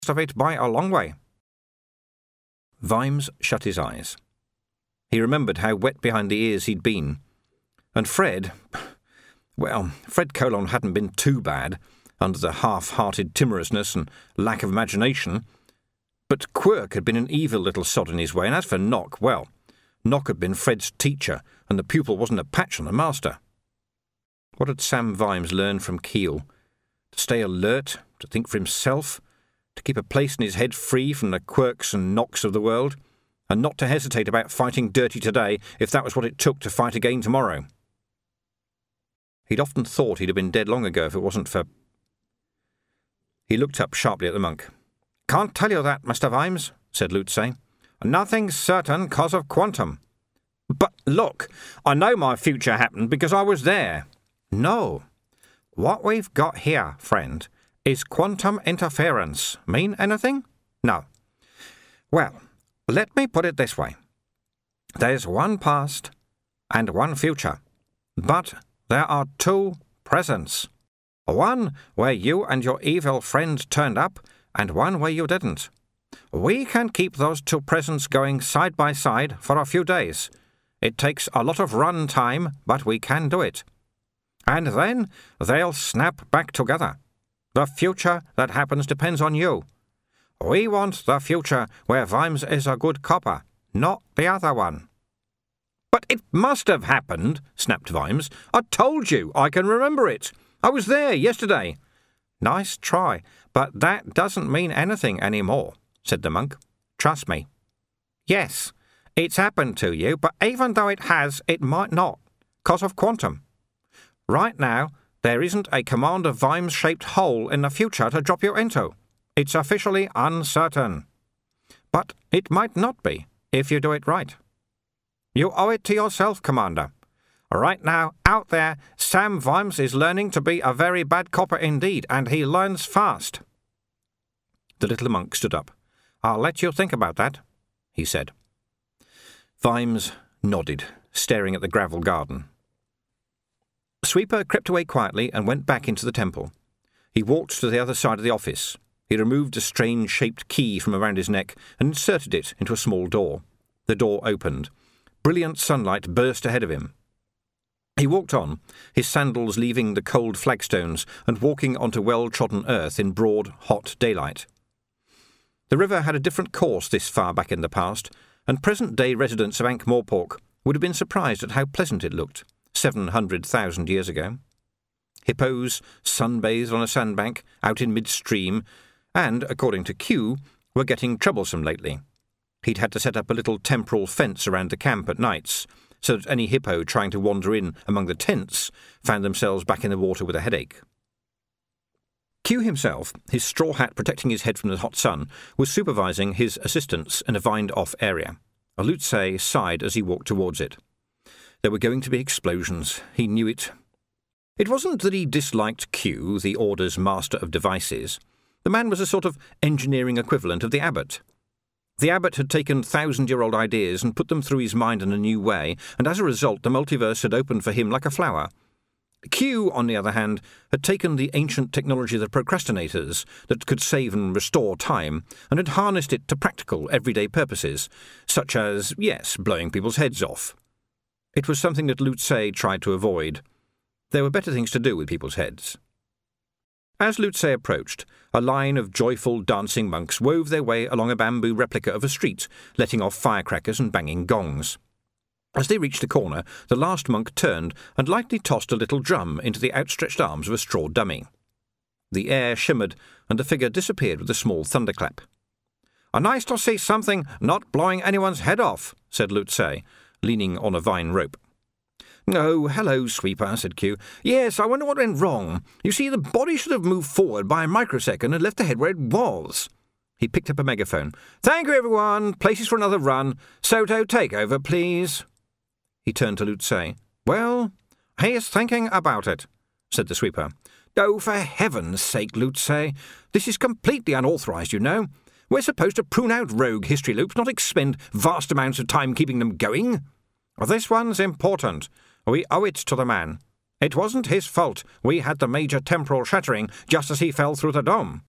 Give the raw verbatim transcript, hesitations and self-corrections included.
of it by a long way." Vimes shut his eyes. He remembered how wet behind the ears he'd been. And Fred... Well, Fred Colon hadn't been too bad, under the half-hearted timorousness and lack of imagination. But Quirk had been an evil little sod in his way, and as for Nock, well, Nock had been Fred's teacher, and the pupil wasn't a patch on the master. What had Sam Vimes learned from Keel? To stay alert, to think for himself, to keep a place in his head free from the Quirks and Nocks of the world, and not to hesitate about fighting dirty today if that was what it took to fight again tomorrow. He'd often thought he'd have been dead long ago if it wasn't for... He looked up sharply at the monk. "Can't tell you that, Mister Vimes," said Lutze. "Nothing's certain cause of quantum." "But look, I know my future happened because I was there." "No. What we've got here, friend, is quantum interference. Mean anything? No. Well, let me put it this way. There's one past and one future, but there are two presents. One where you and your evil friend turned up, and one where you didn't. We can keep those two presents going side by side for a few days. It takes a lot of run time, but we can do it. And then they'll snap back together. The future that happens depends on you. We want the future where Vimes is a good copper, not the other one." "But it must have happened," snapped Vimes. "I told you, I can remember it. I was there yesterday." "Nice try, but that doesn't mean anything anymore," said the monk. "Trust me. Yes, it's happened to you, but even though it has, it might not, 'cause of quantum. Right now, there isn't a Commander Vimes-shaped hole in the future to drop you into. It's officially uncertain. But it might not be, if you do it right. You owe it to yourself, Commander. Right now, out there, Sam Vimes is learning to be a very bad copper indeed, and he learns fast." The little monk stood up. "I'll let you think about that," he said. Vimes nodded, staring at the gravel garden. Sweeper crept away quietly and went back into the temple. He walked to the other side of the office. He removed a strange-shaped key from around his neck and inserted it into a small door. The door opened. Brilliant sunlight burst ahead of him. He walked on, his sandals leaving the cold flagstones and walking onto well-trodden earth in broad, hot daylight. The river had a different course this far back in the past, and present-day residents of Ankh-Morpork would have been surprised at how pleasant it looked, seven hundred thousand years ago. Hippos sunbathed on a sandbank out in midstream, and, according to Q, were getting troublesome lately. He'd had to set up a little temporal fence around the camp at nights, so that any hippo trying to wander in among the tents found themselves back in the water with a headache. Q himself, his straw hat protecting his head from the hot sun, was supervising his assistants in a vined-off area. Lutze sighed as he walked towards it. There were going to be explosions. He knew it. It wasn't that he disliked Q, the Order's master of devices. The man was a sort of engineering equivalent of the abbot. The abbot had taken thousand-year-old ideas and put them through his mind in a new way, and as a result the multiverse had opened for him like a flower. Q, on the other hand, had taken the ancient technology of the procrastinators that could save and restore time, and had harnessed it to practical, everyday purposes, such as, yes, blowing people's heads off. It was something that Lutze tried to avoid. There were better things to do with people's heads. As Lutze approached, a line of joyful dancing monks wove their way along a bamboo replica of a street, letting off firecrackers and banging gongs. As they reached a corner, the last monk turned and lightly tossed a little drum into the outstretched arms of a straw dummy. The air shimmered, and the figure disappeared with a small thunderclap. "Nice to see something not blowing anyone's head off," said Lutze, leaning on a vine rope. "Oh, hello, Sweeper," said Q. "Yes, I wonder what went wrong. You see, the body should have moved forward by a microsecond and left the head where it was." He picked up a megaphone. "Thank you, everyone. Places for another run. Soto, take over, please." He turned to Lutze. "Well, he's thinking about it," said the Sweeper. "Oh, for heaven's sake, Lutze. This is completely unauthorized, you know. We're supposed to prune out rogue history loops, not expend vast amounts of time keeping them going. This one's important. We owe it to the man. It wasn't his fault we had the major temporal shattering just as he fell through the dome."